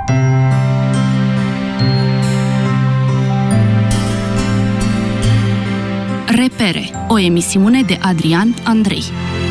Repere, o emisiune de Adrian Andrei.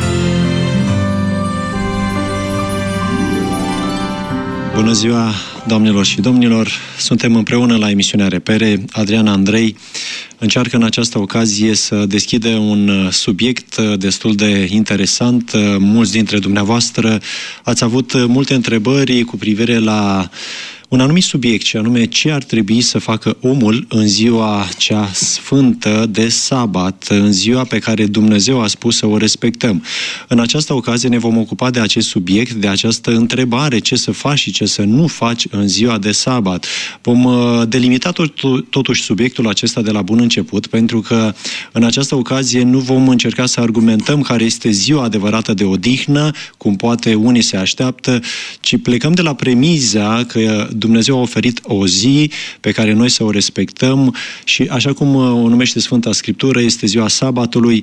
Bună ziua, doamnelor și domnilor! Suntem împreună la emisiunea Repere. Adrian Andrei încearcă în această ocazie să deschide un subiect destul de interesant. Mulți dintre dumneavoastră ați avut multe întrebări cu privire la un anumit subiect, și anume ce ar trebui să facă omul în ziua cea sfântă de sabat, în ziua pe care Dumnezeu a spus să o respectăm. În această ocazie ne vom ocupa de acest subiect, de această întrebare, ce să faci și ce să nu faci în ziua de sabat. Vom delimita totuși subiectul acesta de la bun început, pentru că în această ocazie nu vom încerca să argumentăm care este ziua adevărată de odihnă, cum poate unii se așteaptă, ci plecăm de la premiza că Dumnezeu a oferit o zi pe care noi să o respectăm și, așa cum o numește Sfânta Scriptură, este ziua sabatului,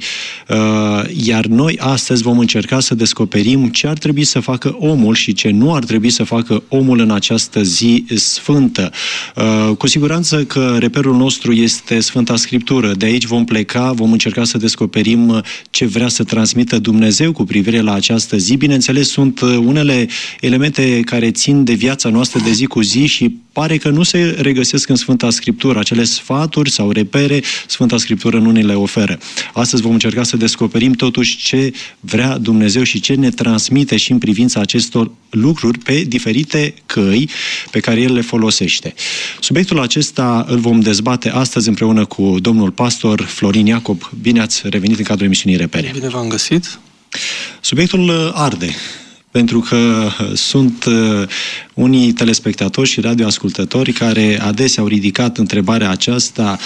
iar noi astăzi vom încerca să descoperim ce ar trebui să facă omul și ce nu ar trebui să facă omul în această zi sfântă. Cu siguranță că reperul nostru este Sfânta Scriptură. De aici vom pleca, vom încerca să descoperim ce vrea să transmită Dumnezeu cu privire la această zi. Bineînțeles, sunt unele elemente care țin de viața noastră de zi cu zi și pare că nu se regăsesc în Sfânta Scriptură. Acele sfaturi sau repere, Sfânta Scriptură nu ni le oferă. Astăzi vom încerca să descoperim totuși ce vrea Dumnezeu și ce ne transmite și în privința acestor lucruri pe diferite căi pe care El le folosește. Subiectul acesta îl vom dezbate astăzi împreună cu domnul pastor Florin Iacob. Bine ați revenit în cadrul emisiunii Repere. Bine v-am găsit. Subiectul arde, pentru că sunt unii telespectatori și radioascultători care adesea au ridicat întrebarea aceasta: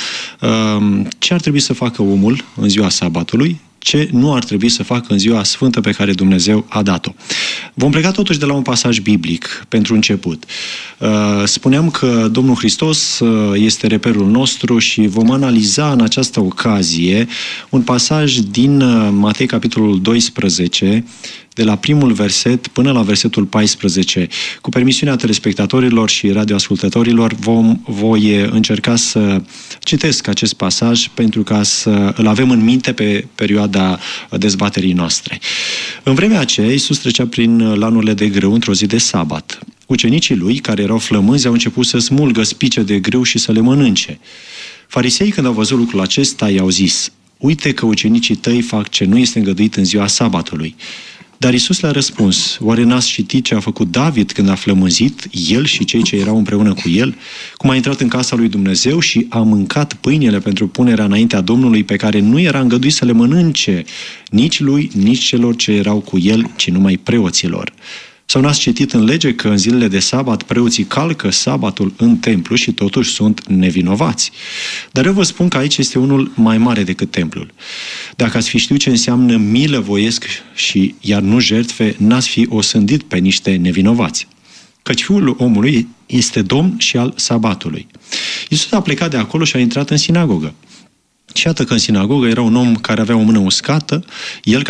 ce ar trebui să facă omul în ziua sabatului, ce nu ar trebui să facă în ziua sfântă pe care Dumnezeu a dat-o. Vom pleca totuși de la un pasaj biblic pentru început. Spuneam că Domnul Hristos este reperul nostru și vom analiza în această ocazie un pasaj din Matei, capitolul 12, de la primul verset până la versetul 14. Cu permisiunea telespectatorilor și radioascultătorilor voi încerca să citesc acest pasaj pentru ca să îl avem în minte pe perioada dezbaterii noastre. În vremea aceea, Iisus trecea prin lanurile de grâu într-o zi de sabat. Ucenicii lui, care erau flămânzi, au început să smulgă spice de grâu și să le mănânce. Fariseii, când au văzut lucrul acesta, i-au zis: uite că ucenicii tăi fac ce nu este îngăduit în ziua sabatului. Dar Iisus le-a răspuns: oare n-ați citit ce a făcut David când a flămânzit, el și cei ce erau împreună cu el? Cum a intrat în casa lui Dumnezeu și a mâncat pâinile pentru punerea înaintea Domnului, pe care nu era îngăduit să le mănânce nici lui, nici celor ce erau cu el, ci numai preoților. Sau n-ați citit în lege că în zilele de sabat preoții calcă sabatul în templu și totuși sunt nevinovați? Dar eu vă spun că aici este unul mai mare decât templul. Dacă ați fi știut ce înseamnă milă voiesc și iar nu jertfe, n-ați fi osândit pe niște nevinovați. Căci Fiul omului este Domn și al sabatului. Iisus a plecat de acolo și a intrat în sinagogă. Și iată că în sinagogă era un om care avea o mână uscată. Ei,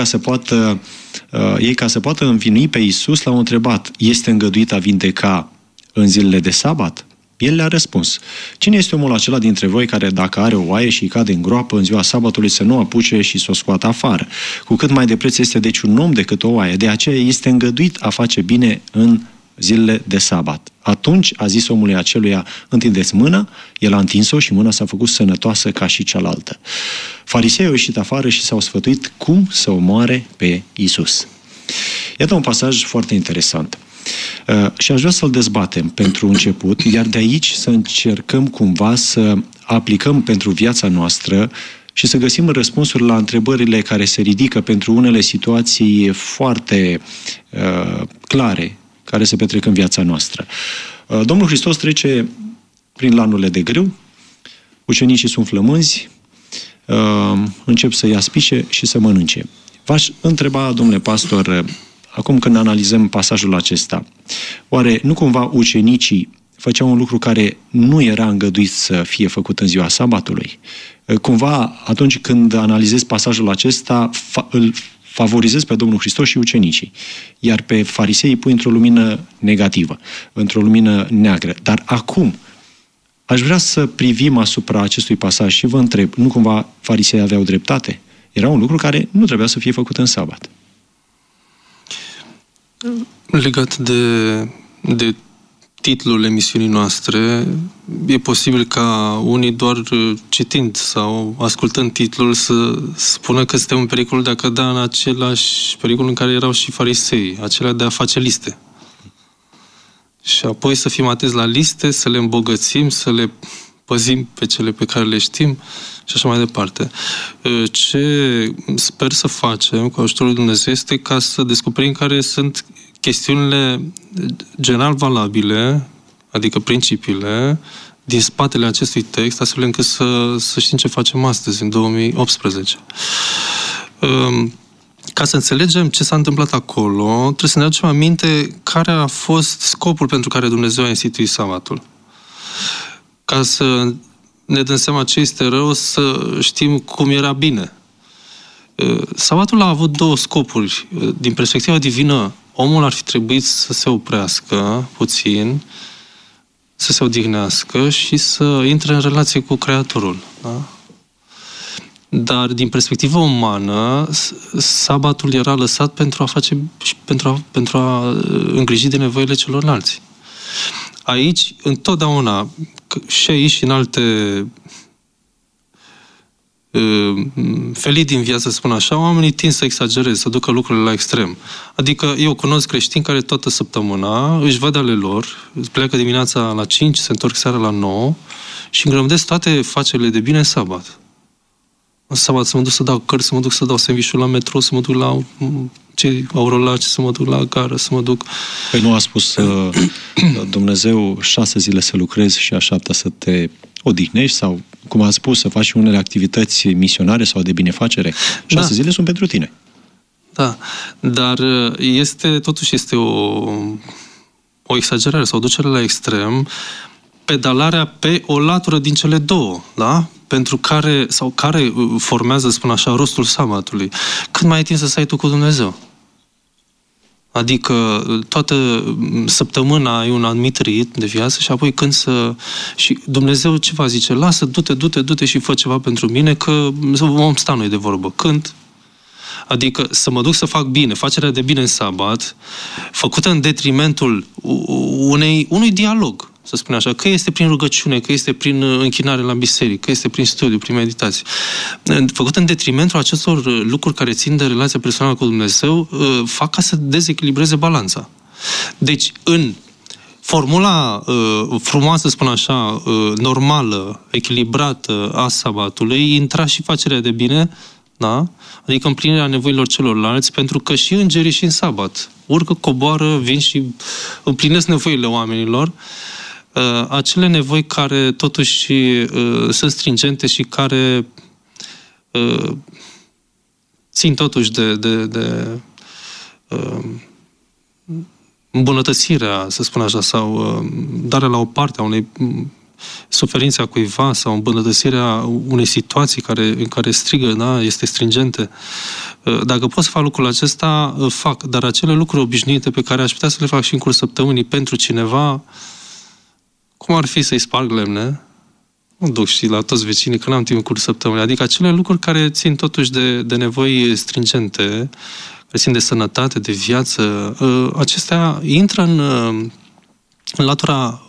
ca să poată învinui pe Iisus, l-au întrebat: este îngăduit a vindeca în zilele de sabat? El le-a răspuns: cine este omul acela dintre voi care, dacă are o oaie și îi cade în groapă în ziua sabatului, să nu o apuce și să o scoată afară? Cu cât mai de preț este deci un om decât o oaie. De aceea este îngăduit a face bine în zilele de sabat. Atunci a zis omului aceluia: întindeți mâna. El a întins-o și mâna s-a făcut sănătoasă ca și cealaltă. Fariseii au ieșit afară și s-au sfătuit cum să omoare pe Iisus. Iată un pasaj foarte interesant. Și aș vrea să-l dezbatem pentru început, iar de aici să încercăm cumva să aplicăm pentru viața noastră și să găsim răspunsuri la întrebările care se ridică pentru unele situații foarte clare care se petrec în viața noastră. Domnul Hristos trece prin lanurile de grâu, ucenicii sunt flămânzi, încep să ia spice și să mănânce. V-aș întreba, domnule pastor, acum când analizăm pasajul acesta, oare nu cumva ucenicii făceau un lucru care nu era îngăduit să fie făcut în ziua sabatului? Cumva, atunci când analizez pasajul acesta, îl favorizezi pe Domnul Hristos și ucenicii. Iar pe farisei îi pui într-o lumină negativă, într-o lumină neagră. Dar acum, aș vrea să privim asupra acestui pasaj și vă întreb, nu cumva farisei aveau dreptate? Era un lucru care nu trebuia să fie făcut în sabat. Legat de titlul emisiunii noastre, e posibil ca unii doar citind sau ascultând titlul să spună că suntem în pericolul de a cădea în același pericol în care erau și farisei, acela de a face liste. Și apoi să fim atenți la liste, să le îmbogățim, să le păzim pe cele pe care le știm și așa mai departe. Ce sper să facem cu ajutorul Dumnezeu este ca să descoperim care sunt chestiunile general valabile, adică principiile, din spatele acestui text, astfel încât să știm ce facem astăzi, în 2018. Ca să înțelegem ce s-a întâmplat acolo, trebuie să ne aducem aminte care a fost scopul pentru care Dumnezeu a instituit sabatul. Ca să ne dăm seama ce este rău, să știm cum era bine. Sabatul a avut două scopuri. Din perspectiva divină, omul ar fi trebuit să se oprească puțin, să se odihnească și să intre în relație cu Creatorul. Da? Dar din perspectiva umană, sabatul era lăsat pentru a face și pentru a îngriji de nevoile celorlalți. Aici, întotdeauna, și aici și în alte felii din viață, să spun așa, oamenii tind să exagereze, să ducă lucrurile la extrem. Adică eu cunosc creștini care toată săptămâna își văd ale lor, pleacă dimineața la 5, se întorc seara la 9 și îngrămădesc toate facerile de bine în sabat. În sabat să mă duc să dau cărți, să mă duc să dau sandvișuri la metro, să mă duc la aurolace, să mă duc la gară, să mă duc... Păi nu a spus Dumnezeu 6 zile să lucrezi și a 7 să te odihnești sau, cum a spus, să faci unele activități misionare sau de binefacere? 6 zile sunt pentru tine. Da, dar totuși este o exagerare sau o ducere la extrem, pedalarea pe o latură din cele două, da? Care formează, spun așa, rostul sabatului. Cât mai ai timp să stai tu cu Dumnezeu? Adică toată săptămâna ai un anumit ritm de viață și apoi când și Dumnezeu ce va zice? Lasă, du-te și fă ceva pentru mine că vom sta noi de vorbă. Când? Adică să mă duc să fac bine, facerea de bine în sabat, făcută în detrimentul unui dialog, să spun așa, că este prin rugăciune, că este prin închinare la biserică, că este prin studiu, prin meditație. Făcut în detrimentul acestor lucruri care țin de relația personală cu Dumnezeu, fac ca să dezechilibreze balanța. Deci, în formula frumoasă, să spun așa, normală, echilibrată a sabatului, intra și facerea de bine, da? Adică împlinirea nevoilor celorlalți, pentru că și îngerii și în sabat urcă, coboară, vin și împlinesc nevoile oamenilor, acele nevoi care totuși sunt stringente și care țin totuși de îmbunătățirea, să spun așa, sau darea la o parte a unei suferințe a cuiva sau îmbunătățirea unei situații în care strigă, da, este stringente. Dacă pot să fac lucrul acesta, fac. Dar acele lucruri obișnuite pe care aș putea să le fac și în cursul săptămânii pentru cineva, cum ar fi să-i sparg lemne, nu duc și la toți vecinii, că n-am timp în cursul săptămânii. Adică acele lucruri care țin totuși de nevoi stringente, care țin de sănătate, de viață, acestea intră în latura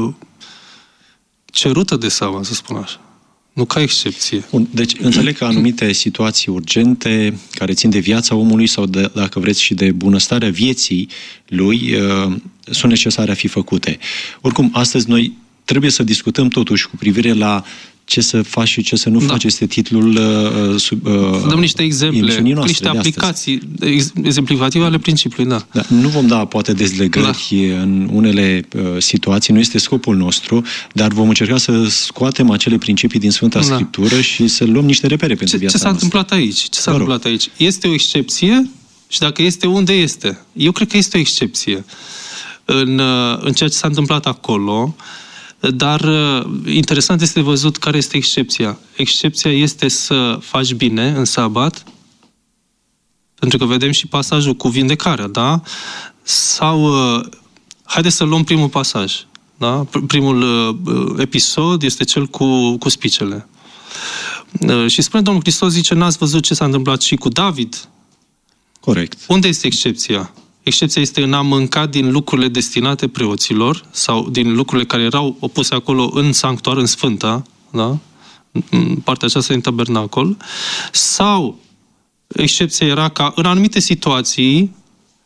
cerută de sabat, să spun așa. Nu ca excepție. Bun, deci înțeleg că anumite situații urgente care țin de viața omului sau, dacă vreți, și de bunăstarea vieții lui, sunt necesare a fi făcute. Oricum, astăzi noi trebuie să discutăm totuși cu privire la ce să faci și ce să nu faci. Este titlul dăm niște exemple, niște aplicații exemplificative ale principiului, da. Da. Nu vom da, poate, dezlegări în unele situații, nu este scopul nostru, dar vom încerca să scoatem acele principii din Sfânta Scriptură și să luăm niște repere pentru viața noastră. Ce s-a întâmplat aici? Este o excepție? Și dacă este, unde este? Eu cred că este o excepție în ceea ce s-a întâmplat acolo. Dar interesant este de văzut care este excepția. Excepția este să faci bine în sabat, Pentru că vedem și pasajul cu vindecarea, da? Sau, haideți să luăm primul pasaj, da? Primul episod este cel cu spicele. Și spune Domnul Hristos, zice, n-ați văzut ce s-a întâmplat și cu David? Corect. Unde este excepția? Excepția este în a mânca din lucrurile destinate preoților sau din lucrurile care erau opuse acolo în sanctuar, în sfânta, da? În partea aceasta din tabernacol, sau excepția era ca în anumite situații,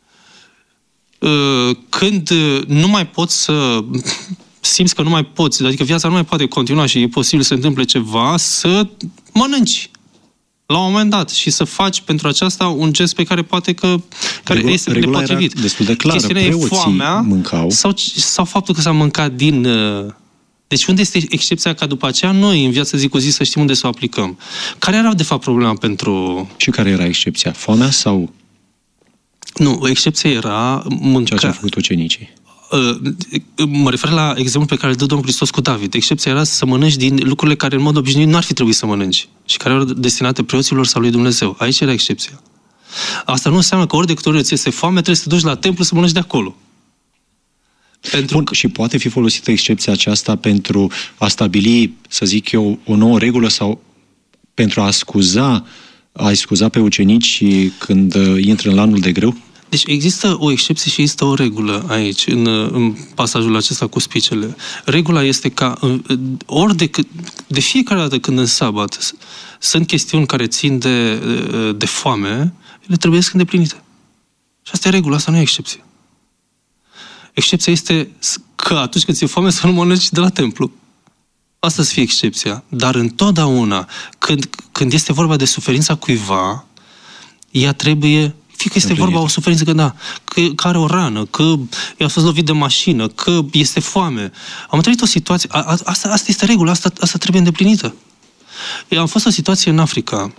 când nu mai poți să simți că nu mai poți, adică viața nu mai poate continua și e posibil să se întâmple ceva, să mănânci la un moment dat și să faci pentru aceasta un gest pe care poate că este nepotrivit. Era destul de clară, preoții mâncau. Sau faptul că s-a mâncat din... Deci unde este excepția ca după aceea noi în viața zi cu zi să știm unde să o aplicăm? Care era de fapt problema pentru... Și care era excepția? Foamea sau... Nu, excepția era mâncarea. Ceea ce au făcut ucenicii. Mă refer la exemplul pe care îl dă Domnul Hristos cu David. Excepția era să mănânci din lucrurile care în mod obișnuit nu ar fi trebuit să mănânci și care erau destinate preoților sau lui Dumnezeu. Aici era excepția. Asta nu înseamnă că ori de câte ori îți este foame, trebuie să te duci la templu să mănânci de acolo. Și poate fi folosită excepția aceasta pentru a stabili, să zic eu, o nouă regulă sau pentru a scuza pe ucenici când intră în lanul de greu? Deci există o excepție și există o regulă aici, în pasajul acesta cu spicele. Regula este ca de fiecare dată când în sabat sunt chestiuni care țin de foame, ele trebuie să îndeplinite. Și asta e regula, asta nu e excepție. Excepția este că atunci când ți-e foame să nu mănânci de la templu. Asta să fie excepția. Dar întotdeauna, când este vorba de suferința cuiva, ea trebuie, fie că este vorba o suferință, că are o rană, că i-a fost lovit de mașină, că este foame. Am trăit o situație, asta este regula, asta trebuie îndeplinită. Am fost o situație în Africa.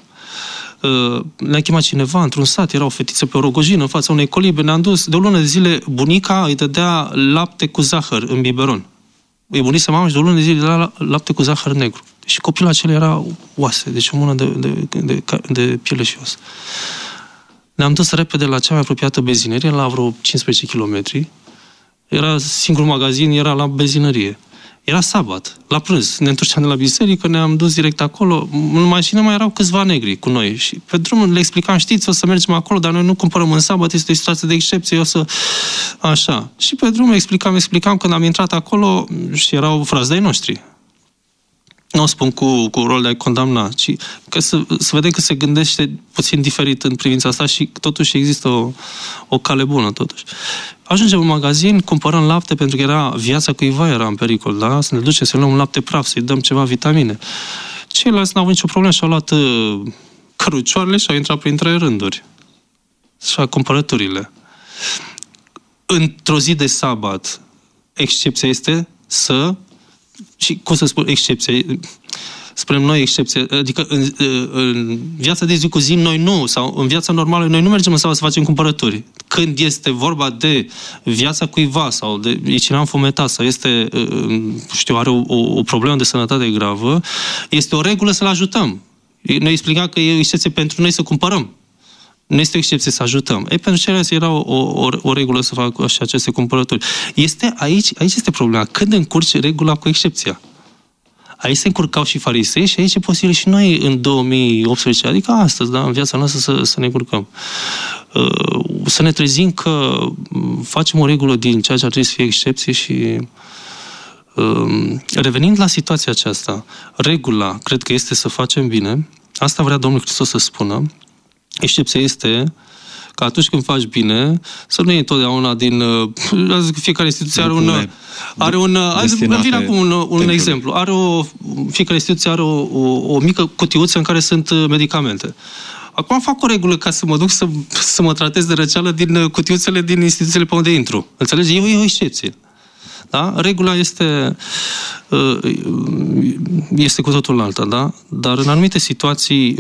Ne-a chemat cineva într-un sat, era o fetiță pe o rogojină în fața unei colibe, ne-am dus, de o lună de zile bunica îi dădea lapte cu zahăr în biberon. Îi bunise mama și de o lună de zile îi dădea lapte cu zahăr negru. Și copilul acela era oase, deci o mână de piele și os. Ne-am dus repede la cea mai apropiată benzinărie, la vreo 15 km. Era singurul magazin, era la benzinărie. Era sabat, la prânz. Ne întorceam de la biserică, ne-am dus direct acolo. În mașină mai erau câțiva negri cu noi. Și pe drum le explicam, știți, o să mergem acolo, dar noi nu cumpărăm în sabat, este o situație de excepție, Așa. Și pe drum explicam, când am intrat acolo și erau frați de-ai noștri. Nu o spun cu rol de a-i condamna, ci că să vedem că se gândește puțin diferit în privința asta și totuși există o cale bună, totuși. Ajungem în magazin, cumpărăm lapte, pentru că viața cuiva era în pericol, da? Să ne ducem să luăm lapte praf, să-i dăm ceva vitamine. Ceilalți n-au nicio problemă și au luat cărucioarele și au intrat printre rânduri. Și cumpărăturile. Într-o zi de sabat, excepția este și cum să spun excepția? Spunem noi excepție, adică în viața de zi cu zi noi nu, sau în viața normală noi nu mergem în sabat să facem cumpărături. Când este vorba de viața cuiva sau e cineva înfometat sau are o problemă de sănătate gravă, este o regulă să-l ajutăm. Noi explicam că e o excepție pentru noi să cumpărăm. Nu este o excepție să ajutăm. Pentru ceilalți era o regulă să facă și aceste cumpărături. Aici este problema. Când încurci regula cu excepția? Aici se încurcau și farisei și aici e posibil și noi în 2018, adică astăzi, da, în viața noastră să ne încurcăm. Să ne trezim că facem o regulă din ceea ce ar trebui să fie excepție și revenind la situația aceasta, regula, cred că este să facem bine, asta vrea Domnul Hristos să spună. Excepția este că atunci când faci bine, să nu iei întotdeauna din... Fiecare instituție are un vine acum un exemplu. Fiecare instituție are o mică cutiuță în care sunt medicamente. Acum fac o regulă ca să mă duc să mă tratez de răceală din cutiuțele din instituțiile pe unde intru. Înțelegi? E o excepție. Da? Regula este cu totul alta, da? Dar în anumite situații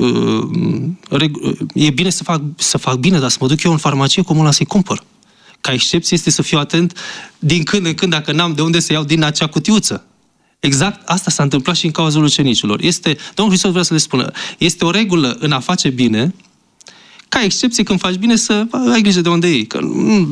e bine să fac bine, dar să mă duc eu în farmacie cu mâna să-i cumpăr. Ca excepție este să fiu atent din când în când, dacă n-am de unde să iau din acea cutiuță. Exact asta s-a întâmplat și în cazul ucenicilor. Domnul Hristos vrea să le spună, este o regulă în a face bine, ca excepție, când faci bine, să ai grijă de unde iei. Că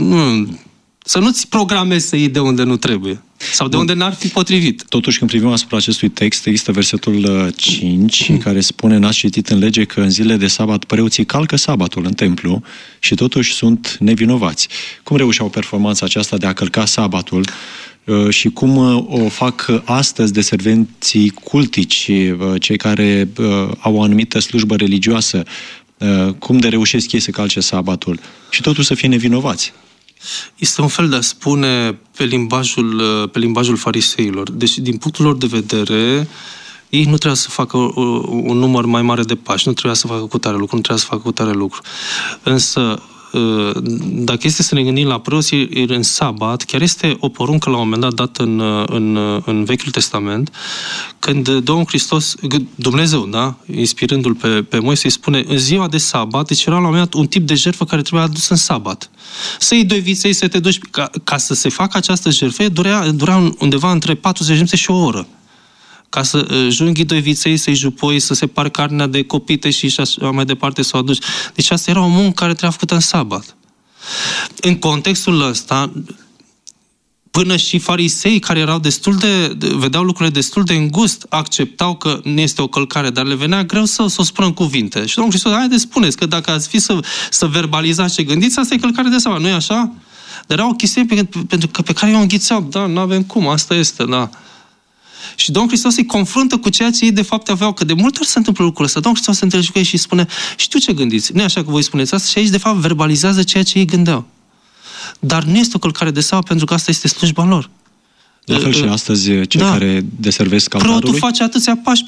să nu-ți programezi să iei de unde nu trebuie. Sau de unde n-ar fi potrivit. Totuși, când privim asupra acestui text, există versetul 5, care spune, n-ați citit în lege că în zilele de sabat preoții calcă sabatul în templu și totuși sunt nevinovați. Cum reușeau performanța aceasta de a călca sabatul și cum o fac astăzi deservenții cultici, cei care au o anumită slujbă religioasă, cum de reușesc ei să calce sabatul și totuși să fie nevinovați? Este un fel de a spune pe limbajul fariseilor. Deci, din punctul lor de vedere, ei nu trebuia să facă un număr mai mare de pași, nu trebuia să facă cu tare lucru, nu trebuia să facă cu tare lucru. Însă, dacă este să ne gândim la preoți în sabat, chiar este o poruncă la un moment dat dată în Vechiul Testament, când Domnul Hristos, Dumnezeu, da, inspirându-l pe Moise, îi spune, în ziua de sabat, deci era la un moment dat un tip de jertfă care trebuia adus în sabat. Să iei 2 viței, să te duci, ca să se facă această jertfă, durea undeva între 40 de minute și o oră. Ca să junghii 2 viței, să-i jupoi, să separi carnea de copite și așa mai departe să o aduci. Deci asta era o muncă care trebuia făcută în sabat. În contextul ăsta, până și farisei care erau vedeau lucrurile destul de îngust, acceptau că nu este o călcare, dar le venea greu să o spună în cuvinte. Și Domnul Hristos, haideți, spuneți că dacă ați fi să verbalizați ce gândiți, asta e călcare de sabat, nu e așa? Dar era o chestiune pe care eu o înghițeam, da, nu avem cum, asta este, da. Și Domnul Hristos îi confruntă cu ceea ce ei de fapt aveau, că de multe ori se întâmplă lucrul ăsta. Domnul Hristos se întâlnește cu ei și spune, știu ce gândiți, nu e așa că voi spuneți asta, și aici de fapt verbalizează ceea ce ei gândeau. Dar nu este o călcare de sabat, pentru că asta este slujba lor. La fel și astăzi cei care deservesc altarului. Preotul face atâția pași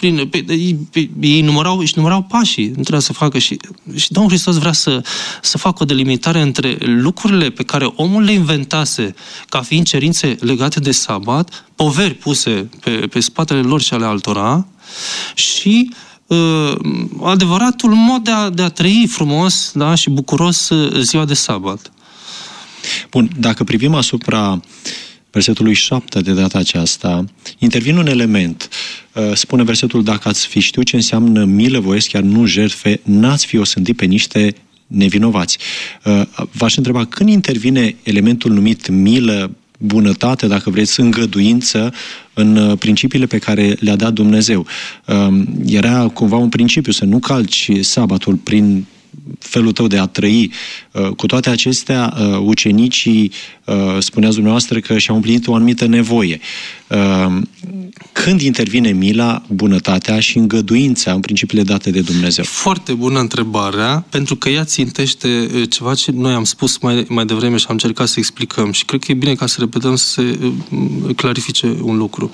ei numărau pașii, nu trebuia să facă și Domnul Hristos vrea să facă o delimitare între lucrurile pe care omul le inventase ca fiind cerințe legate de sabat, poveri puse pe spatele lor și ale altora și adevăratul mod de a trăi frumos, da, și bucuros ziua de sabat. Bun, dacă privim asupra versetului 7 de data aceasta, intervine un element. Spune versetul, dacă ați fi știut ce înseamnă milă, voiesc chiar nu jertfe, n-ați fi osândit pe niște nevinovați. V-aș întreba, când intervine elementul numit milă, bunătate, dacă vreți, îngăduință în principiile pe care le-a dat Dumnezeu? Era cumva un principiu să nu calci sabatul prin felul tău de a trăi. Cu toate acestea, ucenicii, spuneați dumneavoastră că și-au împlinit o anumită nevoie. Când intervine mila, bunătatea și îngăduința în principiile date de Dumnezeu? Foarte bună întrebarea, pentru că ea țintește ceva ce noi am spus mai devreme și am încercat să explicăm și cred că e bine ca să repetăm, să se clarifice un lucru.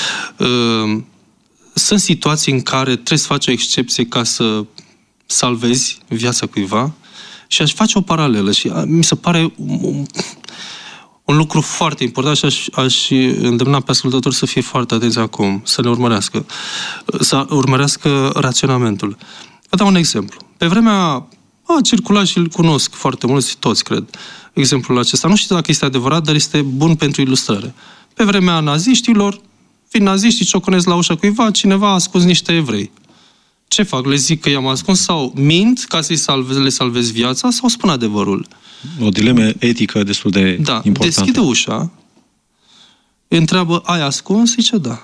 Sunt situații în care trebuie să faci o excepție ca să salvezi viața cuiva și aș face o paralelă și mi se pare un lucru foarte important și aș îndemna pe ascultători să fie foarte atenți acum, să ne urmărească, să urmărească raționamentul. Vă dau un exemplu. Pe vremea a circulat și îl cunosc foarte mulți, toți cred, exemplul acesta. Nu știu dacă este adevărat, dar este bun pentru ilustrare. Pe vremea naziștilor, fiind naziștii, cioconesc la ușa cuiva, cineva a ascuns niște evrei. Ce fac? Le zic că i-am ascuns sau mint ca să le salvez viața sau spun adevărul? O dilemă etică destul de importantă. Deschide ușa, întreabă, ai ascuns? Zice, da.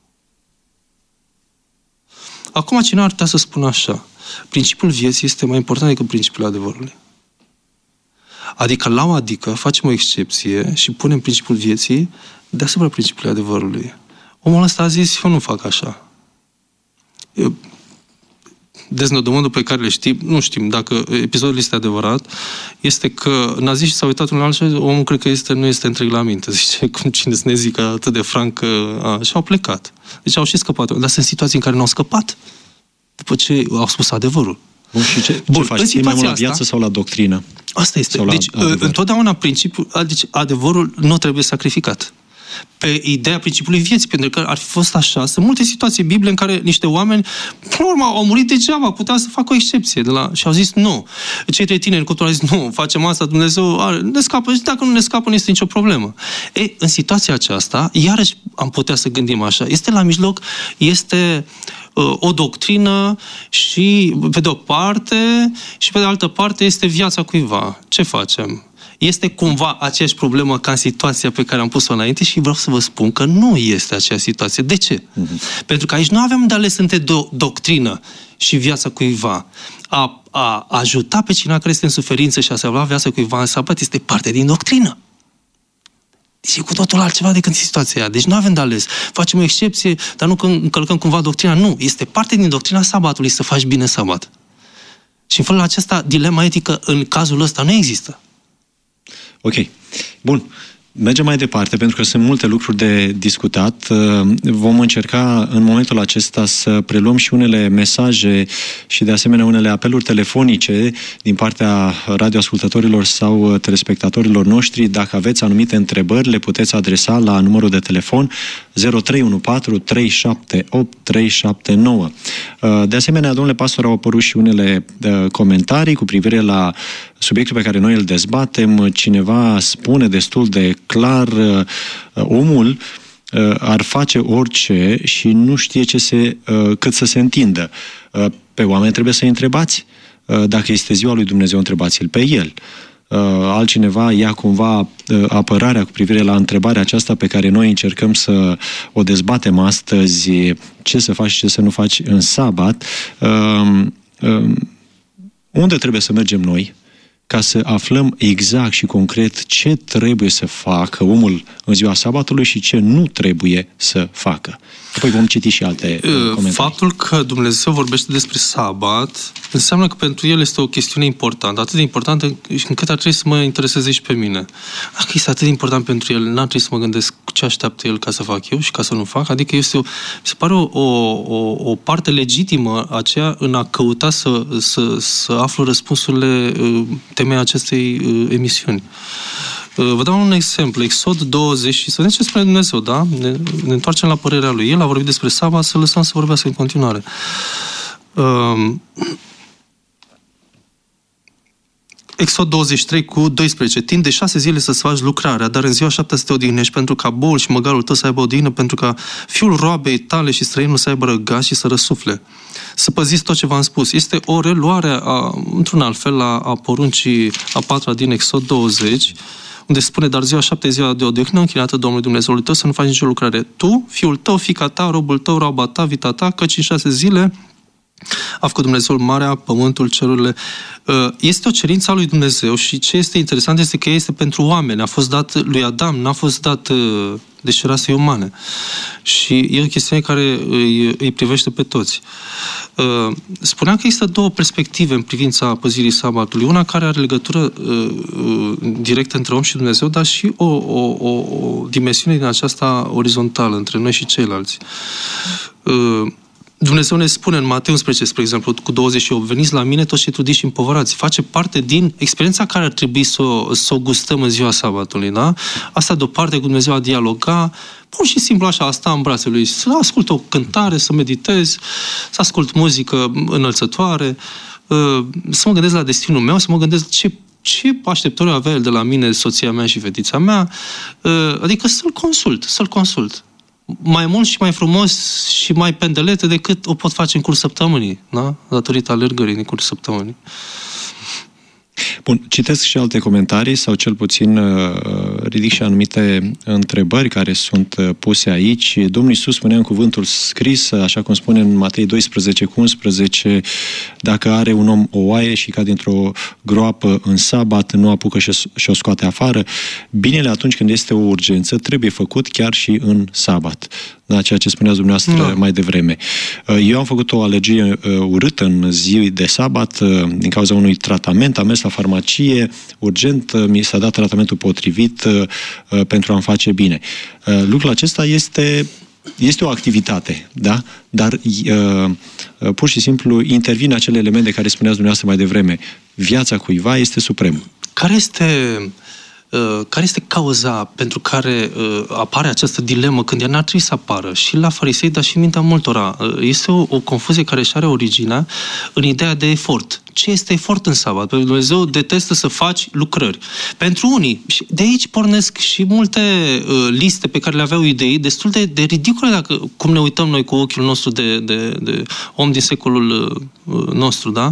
Acum cineva ar putea să spună așa, principiul vieții este mai important decât principiul adevărului. Adică facem o excepție și punem principiul vieții deasupra principiului adevărului. Omul ăsta a zis, eu nu fac așa. Deznodământul pe care le știm, nu știm dacă episodul este adevărat, este că naziștii s-au uitat unul la altul și omul cred că nu este întreg la minte. Zice, cum cine să ne zică atât de franc, și au plecat. Deci au și scăpat. Dar sunt situații în care n-au scăpat după ce au spus adevărul. Bun, și ce faci? Ții mai mult la viață sau la doctrină? Asta este. Deci, întotdeauna principiul, deci adevărul nu trebuie sacrificat. Pe ideea principiului vieții, pentru că ar fi fost așa. Sunt multe situații în Biblie în care niște oameni, până la urmă, au murit degeaba, putea să facă o excepție și au zis nu. Cei 3 tineri cu totul au zis nu, facem asta, Dumnezeu ne scapă și dacă nu ne scapă, nu este nicio problemă. În situația aceasta, iarăși am putea să gândim așa, este la mijloc, este o doctrină și pe de o parte și pe de altă parte este viața cuiva. Ce facem? Este cumva aceeași problemă ca în situația pe care am pus-o înainte și vreau să vă spun că nu este aceeași situație. De ce? Pentru că aici nu avem de ales între doctrină și viața cuiva. A ajuta pe cineva care este în suferință și a salva viața cuiva în sabat este parte din doctrină. Deci e cu totul altceva decât situația aia. Deci nu avem de ales. Facem o excepție, dar nu încălcăm cumva doctrina. Nu. Este parte din doctrina sabatului să faci bine sabat. Și în felul acesta, dilema etică în cazul ăsta nu există. Ok. Bun. Mergem mai departe, pentru că sunt multe lucruri de discutat. Vom încerca în momentul acesta să preluăm și unele mesaje și de asemenea unele apeluri telefonice din partea radioascultătorilor sau telespectatorilor noștri. Dacă aveți anumite întrebări, le puteți adresa la numărul de telefon 0314 378 379. De asemenea, domnule pastor, au apărut și unele comentarii cu privire la subiectul pe care noi îl dezbatem. Cineva spune destul de clar, omul ar face orice și nu știe cât să se întindă. Pe oameni trebuie să-i întrebați. Dacă este ziua lui Dumnezeu, întrebați-l pe el. Altcineva ia cumva apărarea cu privire la întrebarea aceasta pe care noi încercăm să o dezbatem astăzi, ce să faci și ce să nu faci în sabat. Unde trebuie să mergem noi ca să aflăm exact și concret ce trebuie să facă omul în ziua sabatului și ce nu trebuie să facă. Apoi vom citi și alte comentarii. Faptul că Dumnezeu vorbește despre sabat înseamnă că pentru el este o chestiune importantă, atât de importantă încât ar trebui să mă intereseze și pe mine. Dacă este atât de important pentru el, n-ar trebui să mă gândesc ce așteaptă el ca să fac eu și ca să nu fac. Adică mi se pare o parte legitimă aceea în a căuta să aflu răspunsurile temei acestei emisiuni. Vă dau un exemplu. Exod 20 și să vedem ce spune Dumnezeu, da? Ne întoarcem la părerea lui. El a vorbit despre sabat, să lăsăm să vorbească în continuare. Exod 23 cu 12. Timp de 6 zile să-ți faci lucrarea, dar în ziua 7 să te odihnești, pentru ca boul și măgarul tău să aibă odihnă, pentru ca fiul roabei tale și străinul să aibă răgaz și să răsufle. Să păziți tot ce v-am spus. Este o reluare, într-un alt fel, a poruncii a 4-a din Exod 20, unde spune, dar ziua 7 ziua de odihnă închinată Domnului Dumnezeului tău, să nu faci nicio lucrare. Tu, fiul tău, fiica ta, robul tău, roaba ta, vita ta, căci în 6 zile a făcut Dumnezeul marea, pământul, cerurile. Este o cerință a lui Dumnezeu și ce este interesant este că este pentru oameni. A fost dat lui Adam, n-a fost dat deci rasei umane. Și e o chestiune care îi privește pe toți. Spuneam că există două perspective în privința păzirii sabatului. Una care are legătură directă între om și Dumnezeu, dar și o dimensiune din aceasta orizontală între noi și ceilalți. Dumnezeu ne spune în Matei 11, spre exemplu, cu 28, veniți la mine toți cei trudiți și împovărați. Face parte din experiența care ar trebui să o gustăm în ziua sabatului, da? Asta deoparte cu Dumnezeu a dialoga, pur și simplu așa, a sta în brațele lui, să ascult o cântare, să meditez, să ascult muzică înălțătoare, să mă gândesc la destinul meu, să mă gândesc ce așteptări avea el de la mine, soția mea și fetița mea, adică să-l consult. Mai mult și mai frumos și mai pendelete decât o pot face în curs săptămânii, da? Datorită alergării în curs săptămânii. Bun, citesc și alte comentarii sau cel puțin ridic și anumite întrebări care sunt puse aici. Domnul Iisus spunea în cuvântul scris, așa cum spune în Matei 12 cu 11, dacă are un om o oaie și cade dintr-o groapă în sabat, nu apucă și o scoate afară. Binele atunci când este o urgență trebuie făcut chiar și în sabat. Da, ceea ce spuneați dumneavoastră mai devreme. Eu am făcut o alergie urâtă în zi de sabat din cauza unui tratament. Am mers la farmacie, urgent, mi s-a dat tratamentul potrivit pentru a-mi face bine. Lucrul acesta este o activitate, da? Dar pur și simplu intervin acele elemente care spuneați dumneavoastră mai devreme. Viața cuiva este supremă. Care este cauza pentru care apare această dilemă când ea n-ar trebui să apară și la farisei, dar și în mintea multora? Este o confuzie care își are originea în ideea de efort. ce este efort în sabat. Pentru Dumnezeu detestă să faci lucrări. Pentru unii, de aici pornesc și multe liste pe care le aveau idei destul de ridicole, dacă cum ne uităm noi cu ochiul nostru de om din secolul nostru, da?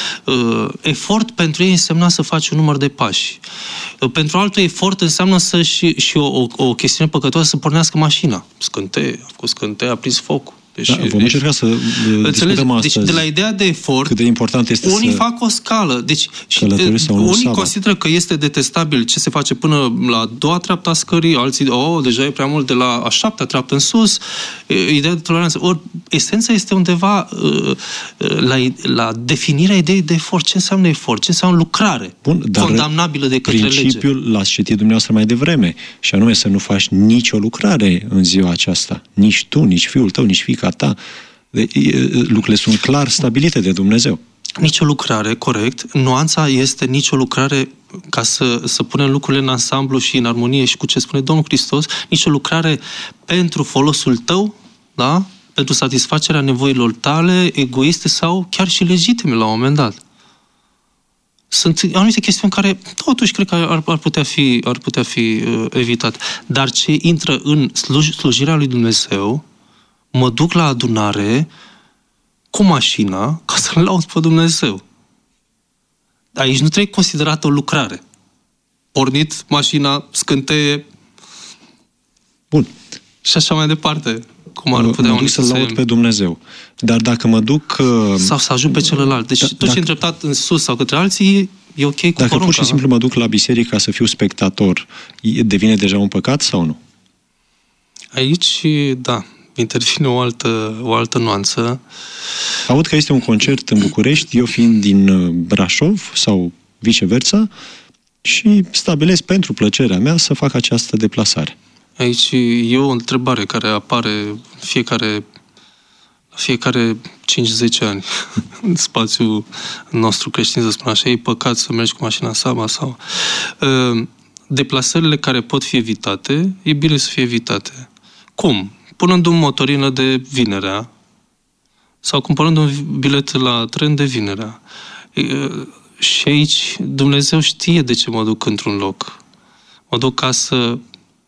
Efort pentru ei însemna să faci un număr de pași. Pentru altul efort înseamnă și o chestiune păcătoasă să pornească mașina. Scânteie, a făcut scânteie, a prins focul. Deci, vom încerca să discutăm astăzi. Deci de la ideea de efort, cât de important este unii fac o scală. Deci, unii consideră că este detestabil ce se face până la a doua treaptă a scării, alții, deja e prea mult de la a șaptea treaptă în sus. Ideea de toleranță. Ori, esența este undeva la definirea ideii de efort. Ce înseamnă efort? Ce înseamnă lucrare? Bun, dar condamnabilă de către lege. Principiul l-ați citit dumneavoastră mai devreme, și anume să nu faci nicio lucrare în ziua aceasta. Nici tu, nici fiul tău, nici fiica ta. Lucrurile sunt clar stabilite de Dumnezeu. Nicio lucrare, corect. Nuanța este nicio lucrare, ca să punem lucrurile în ansamblu și în armonie și cu ce spune Domnul Hristos, nicio lucrare pentru folosul tău, da? Pentru satisfacerea nevoilor tale, egoiste sau chiar și legitime la un moment dat. Sunt anumite chestiuni care totuși cred că ar putea fi evitate. Dar ce intră în slujirea lui Dumnezeu, mă duc la adunare cu mașina ca să-L laud pe Dumnezeu. Aici nu trebuie considerată o lucrare. Pornit, mașina, scânteie. Bun. Și așa mai departe. Cum ar putea mă duc să-L laud pe Dumnezeu. Dar dacă mă duc... Sau să ajung pe celălalt. Deci tot ce îndreptat în sus sau către alții e ok cu porunca. Dacă pur și simplu mă duc la biserică ca să fiu spectator, devine deja un păcat sau nu? Aici, da. Intervine o altă nuanță. Aud că este un concert în București, eu fiind din Brașov sau viceversa, și stabilesc pentru plăcerea mea să fac această deplasare. Aici e o întrebare care apare fiecare 5-10 ani în spațiul nostru creștin, să spun așa. E păcat să mergi cu mașina Saba sau... Deplasările care pot fi evitate, e bine să fie evitate. Cum? Punând o motorină de vinerea sau cumpărând un bilet la tren de vinerea. Și aici Dumnezeu știe de ce mă duc într-un loc. Mă duc ca să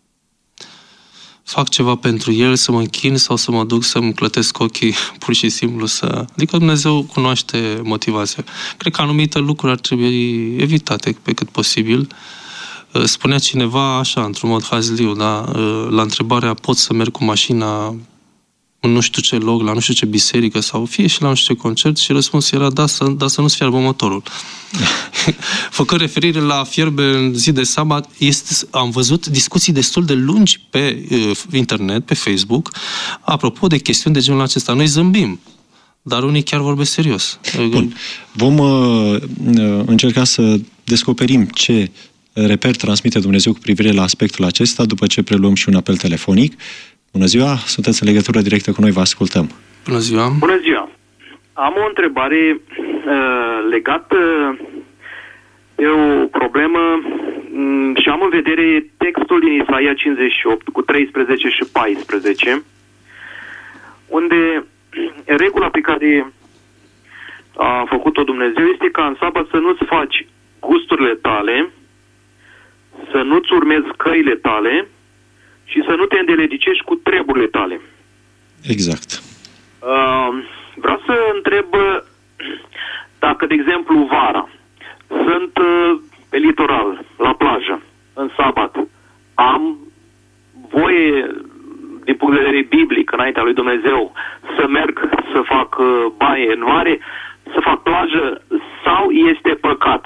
fac ceva pentru El, să mă închin sau să mă duc să-mi clătesc ochii, pur și simplu să... Adică Dumnezeu cunoaște motivația. Cred că anumite lucruri ar trebui evitate pe cât posibil. Spunea cineva așa, într-un mod hazliu, da? La întrebarea pot să merg cu mașina în nu știu ce loc, la nu știu ce biserică sau fie și la nu știu ce concert, și răspunsul era da, să nu-ți fiarbă motorul. Făcând referire la fierbe în zi de sabat, am văzut discuții destul de lungi pe internet, pe Facebook, apropo de chestiuni de genul acesta. Noi zâmbim, dar unii chiar vorbesc serios. Bun. Vom încerca să descoperim ce reper transmite Dumnezeu cu privire la aspectul acesta, după ce preluăm și un apel telefonic. Bună ziua, sunteți în legătură directă cu noi, vă ascultăm. Bună ziua. Bună ziua. Am o întrebare legată de o problemă și am în vedere textul din Isaia 58 cu 13 și 14, unde regula pe care a făcut-o Dumnezeu este ca în sabat să nu-ți faci gusturile tale, să nu-ți urmezi căile tale și să nu te îndelecicești cu treburile tale. Exact. Vreau să întreb dacă, de exemplu, vara sunt pe litoral, la plajă, în sabat, am voie, din punct de vedere biblic, înaintea lui Dumnezeu, să merg să fac baie în mare, să fac plajă, sau este păcat?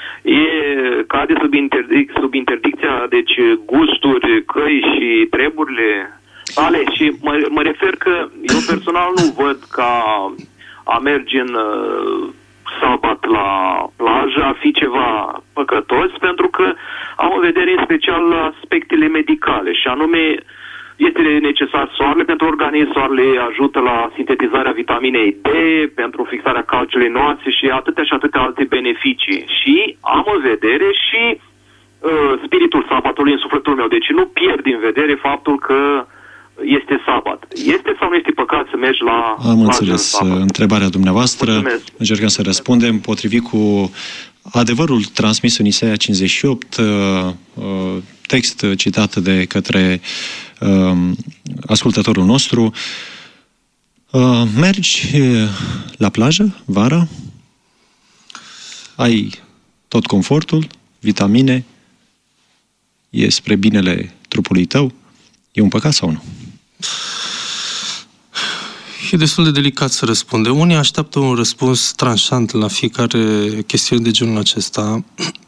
Cade sub interdicția, deci gusturi, căi și treburile tale, și mă refer că eu personal nu văd ca a merge în sabat la plajă a fi ceva păcătos, pentru că am în vedere în special aspectele medicale, și anume este necesar soarele pentru organism, soarele ajută la sintetizarea vitaminei D, pentru fixarea calciului în oase și atâtea alte beneficii. Și am în vedere și spiritul sabatului în sufletul meu. Deci nu pierd din vedere faptul că este sabat. Este sau nu este păcat să mergi la Am înțeles întrebarea dumneavoastră. Mulțumesc. Încercăm să răspundem potrivit cu adevărul transmis în Isaia 58, text citat de către ascultătorul nostru. Mergi la plajă vara, ai tot confortul, vitamine, e spre binele trupului tău, e un păcat sau nu? E destul de delicat să răspundem. Unii așteaptă un răspuns tranșant la fiecare chestiune de genul acesta.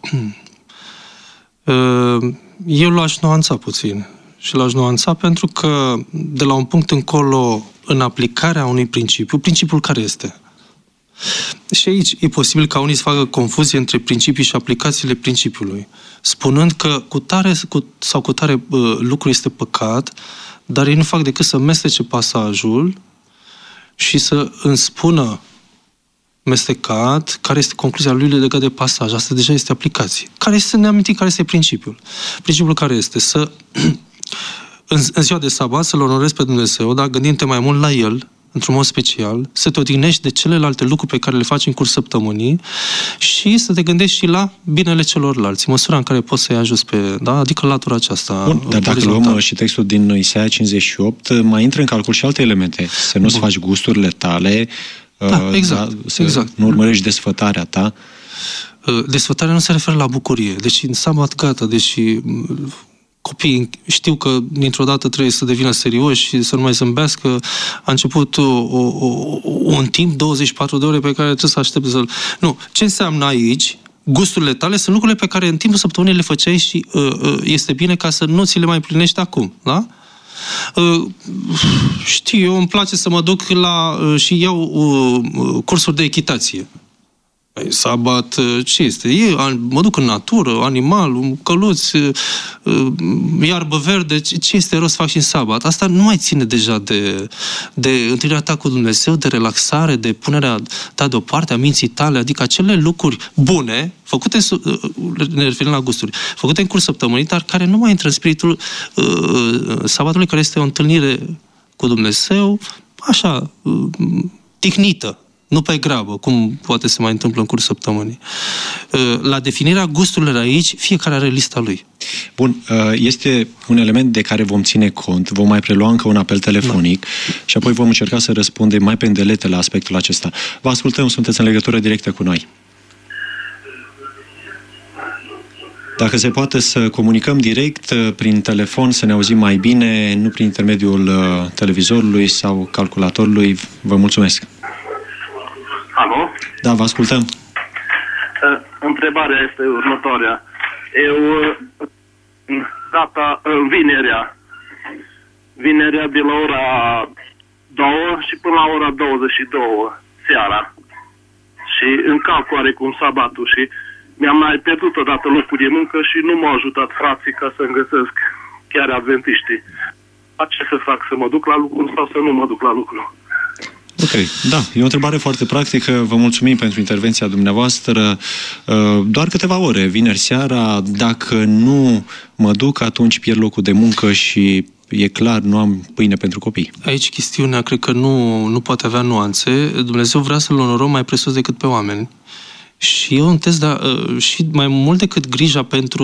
Eu l-aș nuanța puțin. Și l-aș nuanța pentru că de la un punct încolo, în aplicarea unui principiu, principiul care este? Și aici e posibil ca unii să facă confuzie între principii și aplicațiile principiului, spunând că cu tare lucru este păcat, dar ei nu fac decât să mestece pasajul și să îmi spună mestecat care este concluzia lui legat de pasaj. Asta deja este aplicație. Care este, ne amintim care este principiul. Principiul care este să în ziua de sabat să-L onorezi pe Dumnezeu, dar gândind-te mai mult la El, într-un mod special, să te odihnești de celelalte lucruri pe care le faci în curs săptămânii și să te gândești și la binele celorlalți, măsura în care poți să-i ajuți pe, da? Adică latura aceasta. Bun, dar dacă luăm și textul din Isaia 58, mai intră în calcul și alte elemente. Să nu-ți faci gusturile tale, exact. Nu urmărești desfătarea ta. Desfătarea nu se referă la bucurie. Deci în sabat gata, deci copiii știu că dintr-o dată trebuie să devină serioși și să nu mai zâmbească. A început un timp, 24 de ore pe care trebuie să aștepte să-l... Nu. Ce înseamnă aici? Gusturile tale sunt lucrurile pe care în timpul săptămânii le făceai și este bine ca să nu ți le mai plinești acum. Da? Știu, eu îmi place să mă duc și iau cursuri de echitație. Sabat, ce este? Mă duc în natură, animal, un căluț, iarbă verde, ce este rost fac și în sabat? Asta nu mai ține deja de întâlnirea ta cu Dumnezeu, de relaxare, de punerea ta deoparte a minții tale, adică acele lucruri bune, făcute, ne referim la gusturi, făcute în curs săptămânii, dar care nu mai intră în spiritul sabatului, care este o întâlnire cu Dumnezeu, așa, tihnită. Nu pe grabă, cum poate se mai întâmplă în curs săptămânii. La definirea gusturilor aici, fiecare are lista lui. Bun, este un element de care vom ține cont, vom mai prelua încă un apel telefonic și apoi vom încerca să răspundem mai pe îndelete la aspectul acesta. Vă ascultăm, sunteți în legătură directă cu noi. Dacă se poate să comunicăm direct prin telefon, să ne auzim mai bine, nu prin intermediul televizorului sau calculatorului, vă mulțumesc. Alo? Da, vă ascultăm. Întrebarea este următoarea. Vinerea de la ora 2 și până la ora 22 seara. Și încalc oarecum sabatul și mi-am mai pierdut odată locul de muncă și nu m-au ajutat frații ca să-mi găsesc chiar adventiștii. Ce să fac? Să mă duc la lucru sau să nu mă duc la lucru? Ok, da, e o întrebare foarte practică. Vă mulțumim pentru intervenția dumneavoastră. Doar câteva ore, vineri seara, dacă nu mă duc, atunci pierd locul de muncă și e clar, nu am pâine pentru copii. Aici chestiunea, cred că nu poate avea nuanțe. Dumnezeu vrea să-L onorăm mai presus decât pe oameni. Și e un test, și mai mult decât grija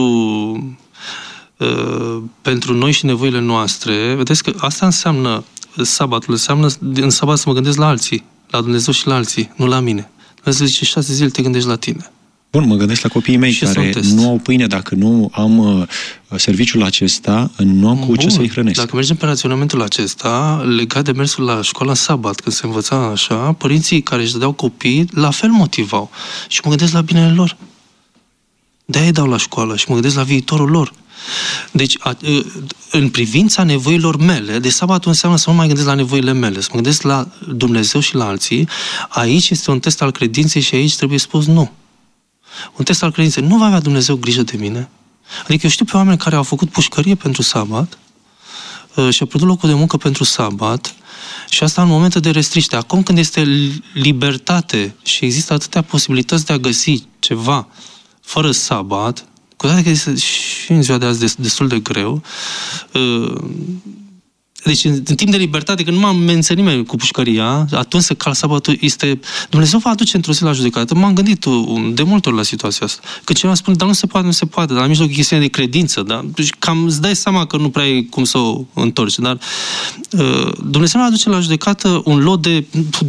pentru noi și nevoile noastre, vedeți că asta înseamnă sabatul, înseamnă în sabat să mă gândesc la alții, la Dumnezeu și la alții, nu la mine. Dumnezeu zice 6 zile te gândești la tine. Bun, mă gândesc la copiii mei care nu au pâine, dacă nu am serviciul acesta, nu am cu ce să-i hrănesc. Dacă mergem pe raționamentul acesta, legat de mersul la școală în sabat, când se învăța așa, părinții care își dădeau copii, la fel motivau. Și mă gândesc la binele lor. De-aia îi dau la școală și mă gândesc la viitorul lor. Deci, în privința nevoilor mele, de sabatul înseamnă să nu mai gândesc la nevoile mele, să mă gândesc la Dumnezeu și la alții. Aici este un test al credinței și aici trebuie spus nu. Un test al credinței. Nu va avea Dumnezeu grijă de mine? Adică eu știu pe oameni care au făcut pușcărie pentru sabat și au pierdut locul de muncă pentru sabat și asta în momente de restriște. Acum când este libertate și există atâtea posibilități de a găsi ceva fără sabat, cu toate că este și în ziua de azi destul de greu, Deci, în timp de libertate, când nu m-am menționat nimeni cu pușcăria, atunci să cal sabatul este... Dumnezeu va aduce într-o zi la judecată. M-am gândit de multe ori la situația asta. Că cineva spune, dar nu se poate, dar la mijloc e chestiune de credință, da? Deci cam îți dai seama că nu prea ai cum să o întorci, dar Dumnezeu va aduce la judecată un lot de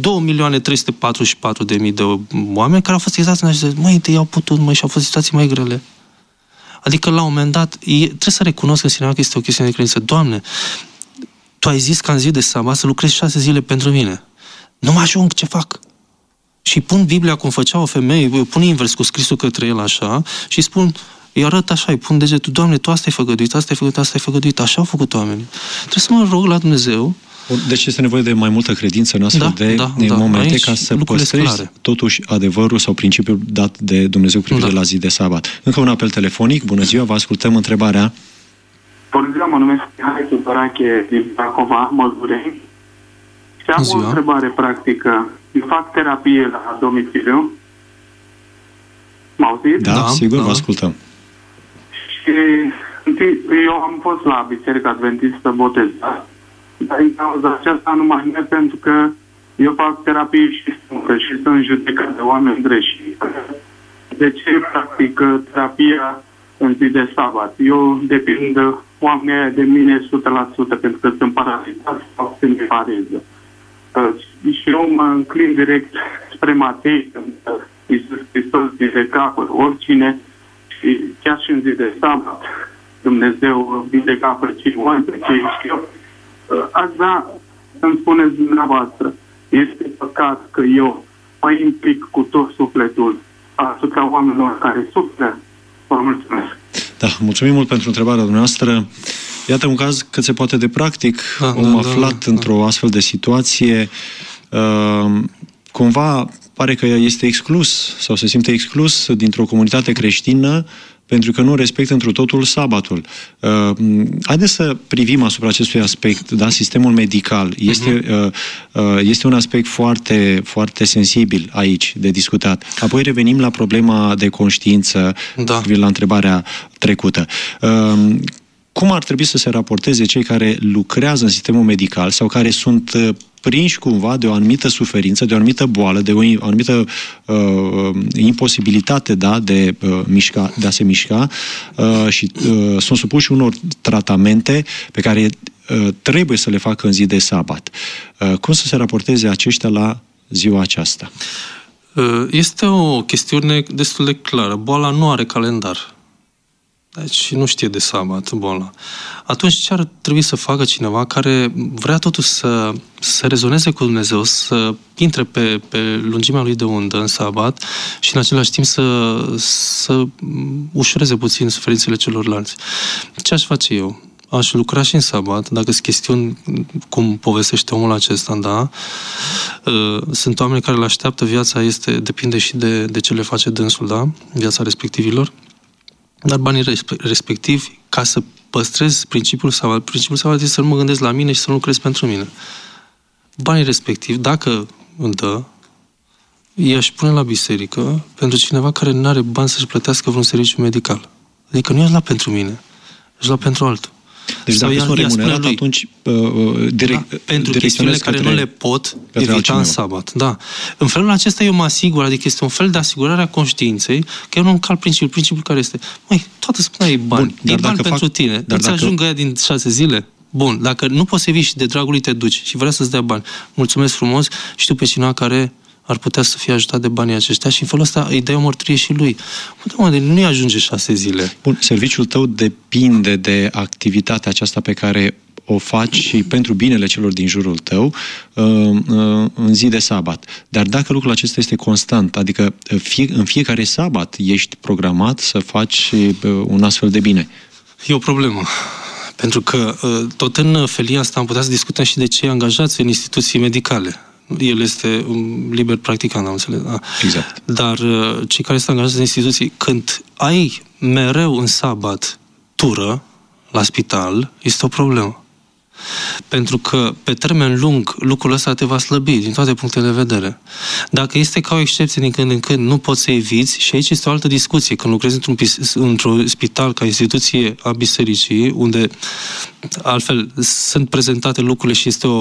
2.344.000 de oameni care au fost exact în așa zi, măi, i-au putut, măi, și au fost situații mai grele. Adică, la un moment dat, trebuie să recunosc în sine că este o chestiune de credință. Doamne, Tu ai zis că în zi de sabat să lucrezi 6 zile pentru mine. Nu mă ajung, ce fac? Și pun Biblia cum făcea o femeie, pun invers cu scrisul către el așa și spun, îi arăt așa, îi pun degetul, Doamne, Tu asta ai făgăduit, asta ai făgăduit, asta ai făgăduit, așa au făcut oamenii. Trebuie să mă rog la Dumnezeu. Deci este nevoie de mai multă credință în astfel de momente. Aici, ca să păstrezi totuși adevărul sau principiul dat de Dumnezeu cu privire la zi de sabat. Încă un apel telefonic. Bună ziua, vă ascultăm întrebarea. Bună ziua, mă numesc Mihai Tudораche din Bacova, Măldureni. Și am o întrebare practică. Eu fac terapie la domiciliu. M-auziți? Da, sigur, vă ascultăm. Și eu am fost la Biserica Adventistă botezat, dar în cauza aceasta nu mai merg pentru că eu fac terapie și sunt judecat de oameni greșiți. De ce practic terapia în zi de sabat? Eu depind oamenii de mine 100% pentru că sunt paralizați sau sunt de pareză. Și eu mă înclin direct spre Matei, Iisus Hristos vindeca pe oricine și chiar și în zi de sabat Dumnezeu vindeca pe cei oameni, pe cei știu. Aș vrea să-mi spuneți dumneavoastră, este păcat că eu mă implic cu tot sufletul asupra oamenilor care suferă? Vă mulțumesc. Da, mulțumim mult pentru întrebarea dumneavoastră. Iată un caz cât se poate de practic. Am aflat într-o astfel de situație. Cumva pare că este exclus sau se simte exclus dintr-o comunitate creștină pentru că nu respectă întru totul sabatul. Haideți să privim asupra acestui aspect, da? Sistemul medical. Este un aspect foarte, foarte sensibil aici de discutat. Apoi revenim la problema de conștiință, la întrebarea trecută. Cum ar trebui să se raporteze cei care lucrează în sistemul medical sau care sunt prinși cumva de o anumită suferință, de o anumită boală, de o anumită imposibilitate, da, de a se mișca și sunt supuși unor tratamente pe care trebuie să le facă în zi de sabat. Cum să se raporteze aceștia la ziua aceasta? Este o chestiune destul de clară. Boala nu are calendar. Deci nu știe de sabat boala. Atunci ce ar trebui să facă cineva care vrea totuși să rezoneze cu Dumnezeu, să intre pe lungimea lui de undă în sabat și în același timp să ușureze puțin suferințele celorlalți? Ce aș face eu? Aș lucra și în sabat, dacă sunt chestiuni cum povestește omul acesta, da? Sunt oameni care îl așteaptă, viața depinde și de ce le face dânsul, da? Viața respectivilor. Dar banii respectivi, ca să păstrez principiul sabat este să nu mă gândesc la mine și să nu lucrez pentru mine. Banii respectivi, dacă îl dă, i-aș pune la biserică pentru cineva care nu are bani să-și plătească vreun serviciu medical. Adică nu i-aș lua pentru mine, aș lua pentru altul. Deci dacă sunt remunerat, atunci pentru chestiunile care nu le pot evita în sabat. Da. În felul acesta eu mă asigur, adică este un fel de asigurare a conștiinței că eu nu încalc principiul care este, măi, toată săptămâna e bani. E bani pentru tine. Îți ajungă aia din 6 zile? Bun. Dacă nu poți să vii și de dragul lui te duci și vrea să-ți dea bani, mulțumesc frumos și tu pe cineva care ar putea să fie ajutat de banii aceștia și în felul ăsta îi dai o mărturie și lui. Nu-i ajunge 6 zile. Bun, serviciul tău depinde de activitatea aceasta pe care o faci și pentru binele celor din jurul tău în zi de sabat. Dar dacă lucrul acesta este constant, adică în fiecare sabat ești programat să faci un astfel de bine. E o problemă. Pentru că tot în felia asta am putea să discutăm și de cei angajați în instituții medicale. El este un liber practicant, am înțeles. Da. Exact. Dar cei care sunt angajați în instituții, când ai mereu în sabat tură la spital, este o problemă. Pentru că, pe termen lung, lucrul ăsta te va slăbi din toate punctele de vedere. Dacă este ca o excepție din când în când, nu poți să eviți, și aici este o altă discuție. Când lucrezi într-un spital ca instituție a bisericii, unde altfel sunt prezentate lucrurile și este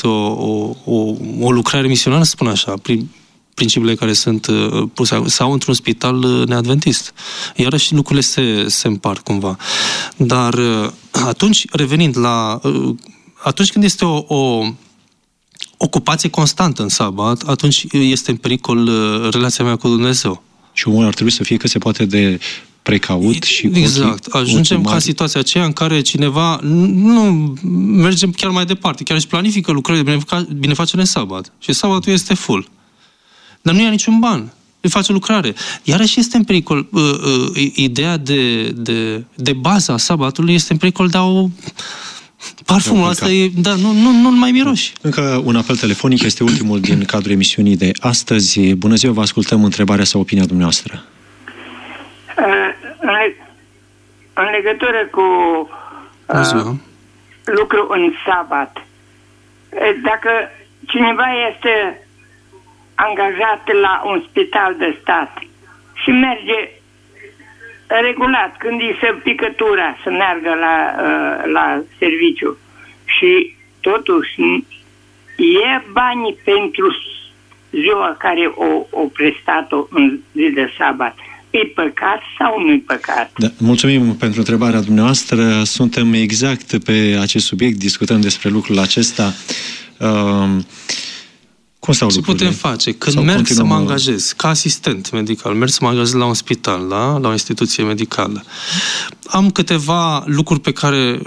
o lucrare misionară, să spun așa, prin principiile care sunt puse, sau într-un spital neadventist. Iarăși lucrurile se împart cumva. Dar atunci, revenind la... Atunci când este o ocupație constantă în sabat, atunci este în pericol relația mea cu Dumnezeu. Și omul ar trebui să fie cât se poate de precaut și... Exact. Ajungem ca situația aceea în care cineva nu mergem chiar mai departe, chiar își planifică lucrările de binefacere în sabat. Și sabatul este full. Dar nu ia niciun ban. Îi face lucrare. Iarăși este în pericol. Ideea de bază a sabatului este în pericol, dar parfumul ăsta e... Da, nu mai miroși. Încă un apel telefonic, este ultimul din cadrul emisiunii de astăzi. Bună ziua, vă ascultăm întrebarea sau opinia dumneavoastră. În legătură cu lucru în sabat, dacă cineva este angajat la un spital de stat și merge regulat, când îi se picătura să meargă la serviciu și totuși e banii pentru ziua care o prestat-o în zi de sabat, e păcat sau nu-i păcat? Da, mulțumim pentru întrebarea dumneavoastră. Suntem exact pe acest subiect, discutăm despre lucrul acesta. Cum stau lucrurile? Ce putem face? Când merg să mă angajez ca asistent medical, merg să mă angajez la un spital, da? La o instituție medicală. Am câteva lucruri pe care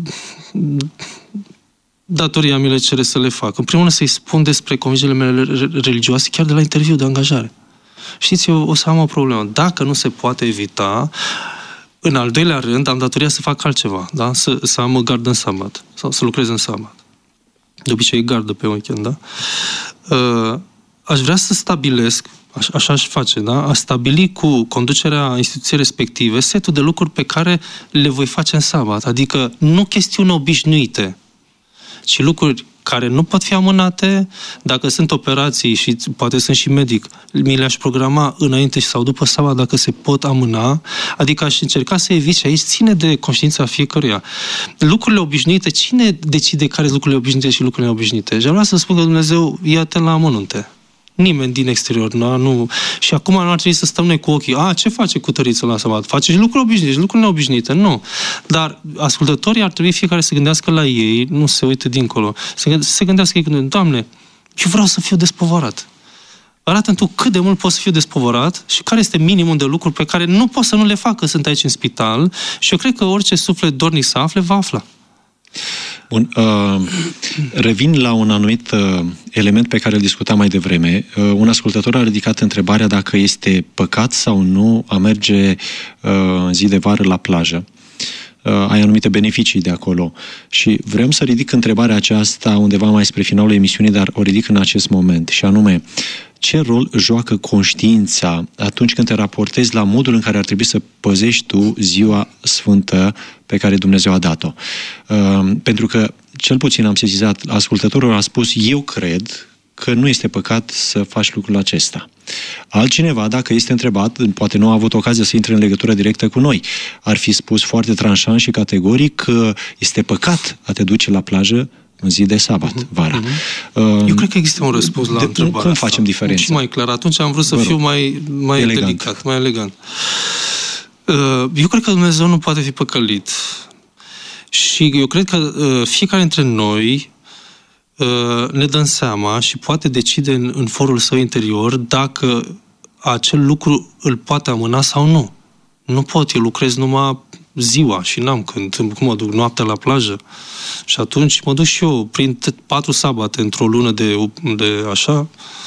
datoria mi le cere să le fac. În primul rând să-i spun despre convingerile mele religioase chiar de la interviu de angajare. Știți, eu o să am o problemă. Dacă nu se poate evita, în al doilea rând, am datoria să fac altceva, da? Să am gardă în sabat sau să lucrez în sabat. De obicei gardă pe weekend, da? Aș vrea să stabilesc, așa aș face, da? Aș stabili cu conducerea instituției respective setul de lucruri pe care le voi face în sabat. Adică nu chestiuni obișnuite, ci lucruri care nu pot fi amânate. Dacă sunt operații și poate sunt și medic, mi le-aș programa înainte sau după sabat dacă se pot amâna. Adică aș încerca să evit, și aici ține de conștiința fiecăruia. Lucrurile obișnuite, cine decide care sunt lucrurile obișnuite și lucrurile neobișnuite? Și vreau să spun că Dumnezeu ia-te la amănunte. Nimeni din exterior, nu. Și acum nu ar trebui să stăm noi cu ochii. Ce face cutăriță la sabat? Face și lucruri obișnuite, și lucruri neobișnuite. Nu. Dar ascultătorii ar trebui fiecare să gândească la ei, nu se uite dincolo. Să se gândească ei, Doamne, eu vreau să fiu despovărat. Arată-mi tu cât de mult pot să fiu despovărat și care este minimul de lucruri pe care nu pot să nu le fac că sunt aici în spital, și eu cred că orice suflet dornic să afle, va afla. Bun, revin la un anumit element pe care îl discutam mai devreme. Un ascultător a ridicat întrebarea dacă este păcat sau nu a merge în zi de vară la plajă. Ai anumite beneficii de acolo. Și vrem să ridic întrebarea aceasta undeva mai spre finalul emisiunii, dar o ridic în acest moment. Și anume, ce rol joacă conștiința atunci când te raportezi la modul în care ar trebui să păzești tu ziua sfântă pe care Dumnezeu a dat-o? Pentru că, cel puțin am sesizat, ascultătorul a spus, eu cred că nu este păcat să faci lucrul acesta. Altcineva, dacă este întrebat, poate nu a avut ocazia să intre în legătură directă cu noi, ar fi spus foarte tranșant și categoric că este păcat a te duce la plajă în zi de sabat, vara. Eu cred că există un răspuns la întrebarea cum facem diferența? Și mai clar. Atunci am vrut să fiu mai delicat, mai elegant. Eu cred că Dumnezeu nu poate fi păcălit. Și eu cred că fiecare dintre noi ne dăm seama și poate decide în forul său interior dacă acel lucru îl poate amâna sau nu. Nu pot, eu lucrez numai ziua și n-am când mă duc noaptea la plajă. Și atunci mă duc și eu prin 4 sabate într-o lună de așa.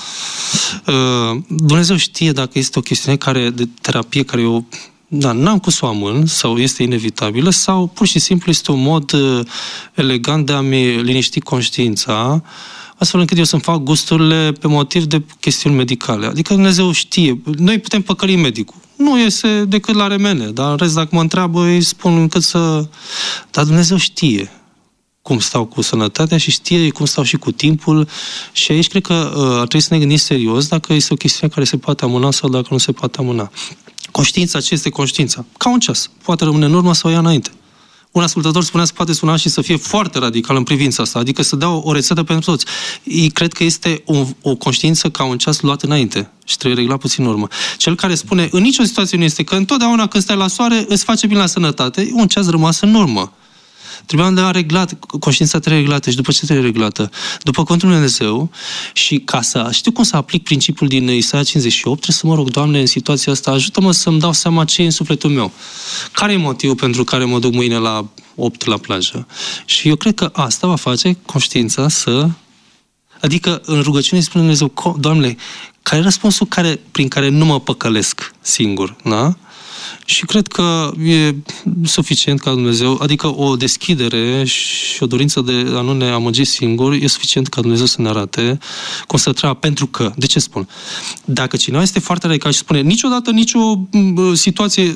Dumnezeu știe dacă este o chestiune de terapie care eu n-am cum să o amân sau este inevitabilă, sau pur și simplu este un mod elegant de a-mi liniști conștiința, astfel încât eu să-mi fac gusturile pe motiv de chestiuni medicale. Adică Dumnezeu știe. Noi putem păcăli medicul. Nu iese decât la remene, dar în rest, dacă mă întreabă, îi spun încât să... Dar Dumnezeu știe. cum stau cu sănătatea și știe cum stau și cu timpul și aici cred că ar trebui să ne gândim serios dacă este o chestiune care se poate amâna sau dacă nu se poate amâna. Conștiința, ce este conștiința? Ca un ceas. Poate rămâne în urmă sau ia înainte. Un ascultător spunea să poate suna și să fie foarte radical în privința asta, adică să dea o rețetă pentru toți. Ei cred că este o conștiință ca un ceas luat înainte și trebuie reglat puțin în urmă. Cel care spune, în nicio situație nu este că întotdeauna când stai la soare îți face bine la sănătate, un ceas rămas în urmă. Trebuia de a reglat, conștiința trebuie reglată și după ce trebuie reglată? După cuvântul lui Dumnezeu și ca să știu cum să aplic principiul din Isaia 58, trebuie să mă rog, Doamne, în situația asta, ajută-mă să-mi dau seama ce e în sufletul meu. Care e motivul pentru care mă duc mâine la 8 la plajă? Și eu cred că asta va face conștiința să... Adică în rugăciune spune Dumnezeu, Doamne, care e răspunsul prin care nu mă păcălesc singur, da? Și cred că e suficient ca Dumnezeu, adică o deschidere și o dorință de a nu ne amăgi singuri, e suficient ca Dumnezeu să ne arate cum să treaba. Pentru că, de ce spun? Dacă cineva este foarte radical și spune niciodată, nicio situație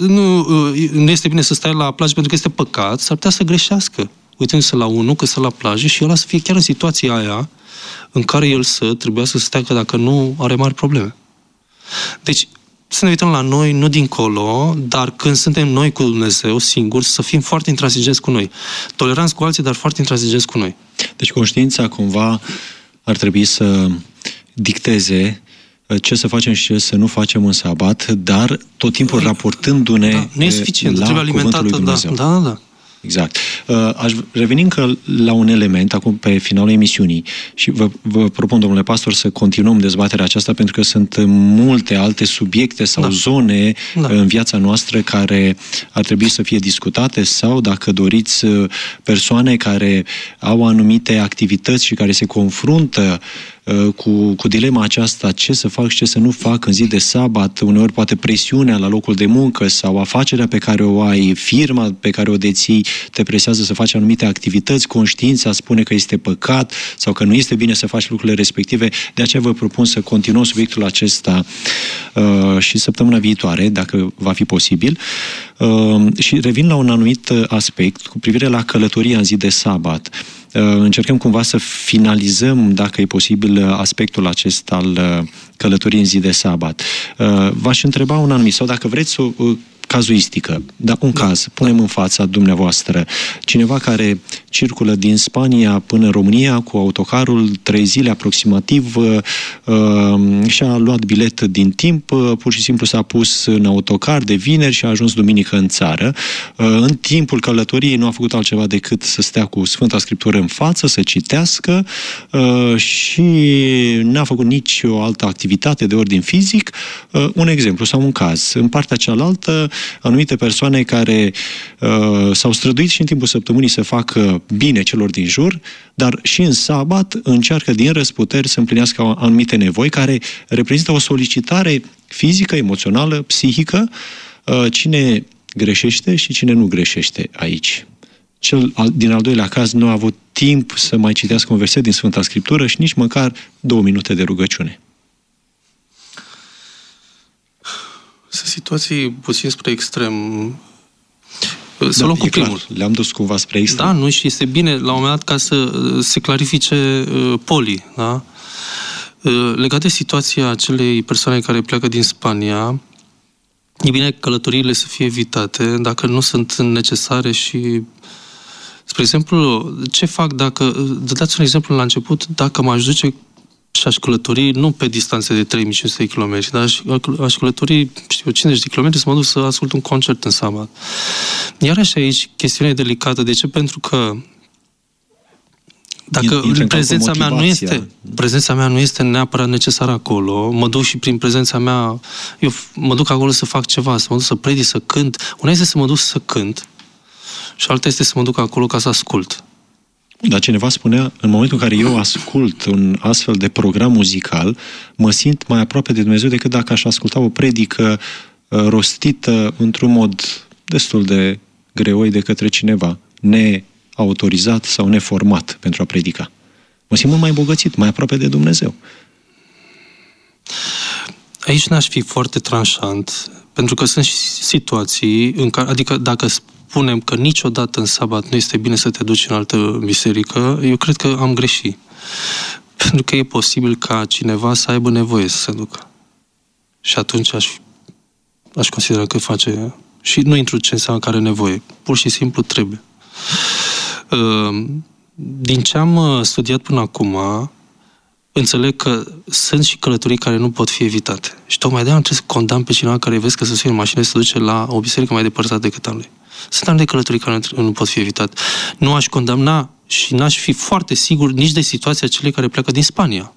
nu este bine să stai la plajă pentru că este păcat, s-ar putea să greșească. Uitându-se la unul că stă la plajă și ăla să fie chiar în situația aia în care el trebuia să stea că dacă nu are mari probleme. Deci, să ne uităm la noi, nu dincolo, dar când suntem noi cu Dumnezeu, singuri, să fim foarte intransigenți cu noi. Toleranți cu alții, dar foarte intransigenți cu noi. Deci conștiința cumva ar trebui să dicteze ce să facem și ce să nu facem în sabat, dar tot timpul raportându-ne nu e suficient, la cuvântul lui Dumnezeu. Da. Exact. Aș reveni încă la un element, acum pe finalul emisiunii, și vă propun, domnule pastor, să continuăm dezbaterea aceasta, pentru că sunt multe alte subiecte sau zone în viața noastră care ar trebui să fie discutate, sau, dacă doriți, persoane care au anumite activități și care se confruntă cu dilema aceasta, ce să fac și ce să nu fac în zi de sabat, uneori poate presiunea la locul de muncă sau afacerea pe care o ai, firma pe care o deții, te presează să faci anumite activități, conștiința spune că este păcat sau că nu este bine să faci lucrurile respective. De aceea vă propun să continuăm subiectul acesta și săptămâna viitoare, dacă va fi posibil. Și revin la un anumit aspect cu privire la călătoria în zi de sabat. Încercăm cumva să finalizăm, dacă e posibil, aspectul acesta al călătoriei în zi de sabat. V-aș întreba un anumit, sau dacă vreți o cazuistică, un caz, punem în fața dumneavoastră. Cineva care circulă din Spania până în România cu autocarul 3 zile aproximativ, și-a luat bilet din timp, pur și simplu s-a pus în autocar de vineri și a ajuns duminică în țară. În timpul călătoriei nu a făcut altceva decât să stea cu Sfânta Scriptură în față, să citească și n-a făcut nici o altă activitate de ordin fizic. Un exemplu sau un caz. În partea cealaltă, anumite persoane care s-au străduit și în timpul săptămânii să facă bine celor din jur, dar și în sabat încearcă din răsputeri să împlinească anumite nevoi care reprezintă o solicitare fizică, emoțională, psihică. Cine greșește și cine nu greșește aici? Cel din al doilea caz nu a avut timp să mai citească un verset din Sfânta Scriptură și nici măcar 2 minute de rugăciune. Sunt situații puțin spre extrem. Să luăm cu primul. Le-am dus cumva spre extrem. Da, nu, și este bine la un moment dat ca să se clarifice polii. Da? Legat de situația acelei persoane care pleacă din Spania, e bine călătoriile să fie evitate dacă nu sunt necesare și, spre exemplu, ce fac dacă, dați un exemplu la început, dacă m-aș duce și aș călători nu pe distanțe de 3500 de km, dar aș călători, 50 de km să mă duc să ascult un concert în sabat. Iarăși aici chestiunea e delicată. De ce? Pentru că dacă prezența mea nu este neapărat necesară acolo, mă duc și prin prezența mea, eu mă duc acolo să fac ceva, să mă duc să predic, să cânt. Una este să mă duc să cânt și alta este să mă duc acolo ca să ascult. Dar cineva spunea, în momentul în care eu ascult un astfel de program muzical, mă simt mai aproape de Dumnezeu decât dacă aș asculta o predică rostită într-un mod destul de greoi de către cineva, neautorizat sau neformat pentru a predica. Mă simt mult mai îmbogățit, mai aproape de Dumnezeu. Aici n-aș fi foarte tranșant, pentru că sunt situații în care, adică dacă spunem că niciodată în sabat nu este bine să te duci în altă biserică, eu cred că am greșit. Pentru că e posibil ca cineva să aibă nevoie să se ducă. Și atunci aș considera că face... Și nu intru ce înseamnă că are nevoie. Pur și simplu trebuie. Din ce am studiat până acum, înțeleg că sunt și călătorii care nu pot fi evitate. Și tocmai de-aia trebuie să condamn pe cineva care vezi că se suie în mașină și se duce la o biserică mai depărtată decât a lui. Sunt anumite călătorii care nu pot fi evitate. Nu aș condamna și n-aș fi foarte sigur nici de situația celei care pleacă din Spania.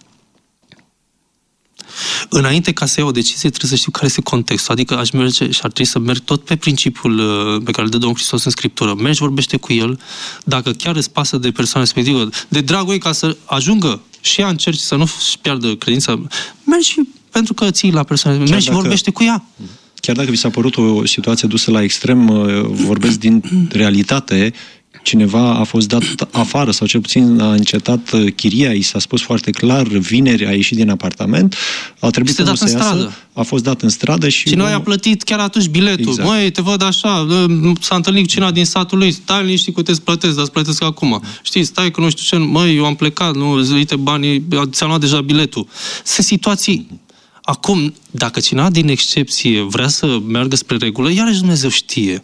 Înainte ca să iau o decizie, trebuie să știu care este contextul. Adică aș merge și ar trebui să merg tot pe principiul pe care îl dă Domnul Hristos în Scriptură. Mergi, vorbește cu el, dacă chiar îți pasă de persoana respectivă, de dragul ei, ca să ajungă și ea încerci să nu-și piardă credința, mergi pentru că ții la persoana respectivă, mergi și vorbește cu ea. Chiar dacă vi s-a părut o situație dusă la extrem, vorbesc din realitate, cineva a fost dat afară sau cel puțin a încetat chiria, i s-a spus foarte clar, vineri a ieșit din apartament, a trebuit să iasă, stradă. A fost dat în stradă și... Cineva i-a plătit chiar atunci biletul. Exact. Măi, te văd așa, s-a întâlnit cu cineva din satul lui, stai liniștit că te-ți plătesc, dar îți plătesc acum. Știi, stai că nu știu ce, măi, eu am plecat, nu, uite banii, ți-am luat deja biletul. Sunt situații... Acum, dacă cineva din excepție vrea să meargă spre regulă, iarăși Dumnezeu știe.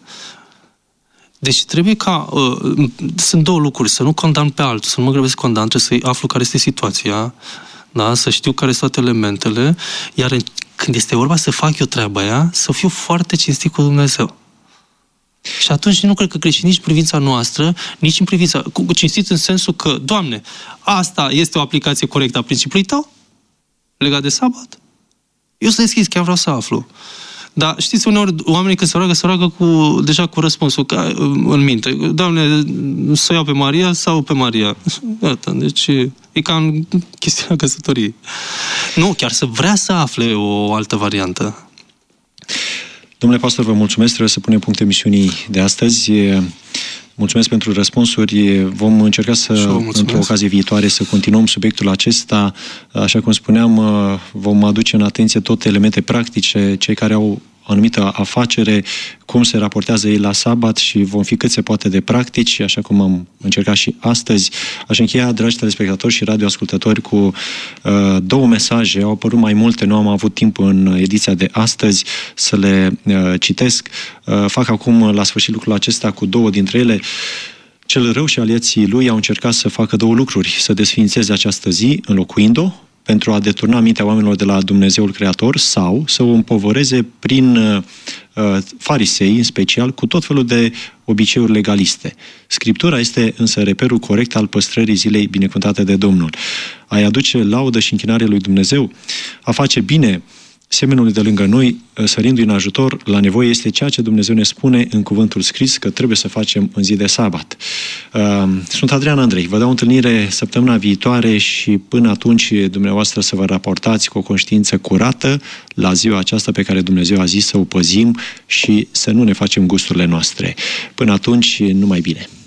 Deci trebuie ca... sunt două lucruri. Să nu condamn pe altul, să nu mă grăbesc să condamn, trebuie să aflu care este situația, da? Să știu care sunt toate elementele, iar când este vorba să fac eu treaba aia, să fiu foarte cinstit cu Dumnezeu. Și atunci nu cred că greșim nici în privința noastră, nici în privința... Cinstit în sensul că, Doamne, asta este o aplicație corectă a principiului Tău? Legat de sabat? Eu sunt deschis, chiar vreau să aflu. Dar știți, uneori oamenii când se roagă deja cu răspunsul în minte. Doamne, să iau pe Maria sau pe Maria? Iată, deci e ca în chestiunea căsătoriei. Nu, chiar să vrea să afle o altă variantă. Domnule pastor, vă mulțumesc, trebuie să punem punct emisiunii de astăzi. Mulțumesc pentru răspunsuri. Vom încerca într-o ocazie viitoare, să continuăm subiectul acesta. Așa cum spuneam, vom aduce în atenție toate elemente practice, cei care au o anumită afacere, cum se raportează ei la sabat și vom fi cât se poate de practici, așa cum am încercat și astăzi. Aș încheia, dragi telespectatori și radioascultători, cu două mesaje. Au apărut mai multe, nu am avut timp în ediția de astăzi să le citesc. Fac acum la sfârșit lucrul acesta cu două dintre ele. Cel rău și aliații lui au încercat să facă două lucruri: să desființeze această zi, înlocuind-o, pentru a deturna mintea oamenilor de la Dumnezeul Creator, sau să o împovăreze prin farisei, în special, cu tot felul de obiceiuri legaliste. Scriptura este însă reperul corect al păstrării zilei binecuvântate de Domnul. A-i aduce laudă și închinare lui Dumnezeu, a face bine semenului de lângă noi, sărindu-i în ajutor la nevoie, este ceea ce Dumnezeu ne spune în cuvântul scris că trebuie să facem în zi de sabat. Sunt Adrian Andrei. Vă dau întâlnire săptămâna viitoare și până atunci dumneavoastră să vă raportați cu o conștiință curată la ziua aceasta pe care Dumnezeu a zis să o păzim și să nu ne facem gusturile noastre. Până atunci, numai bine!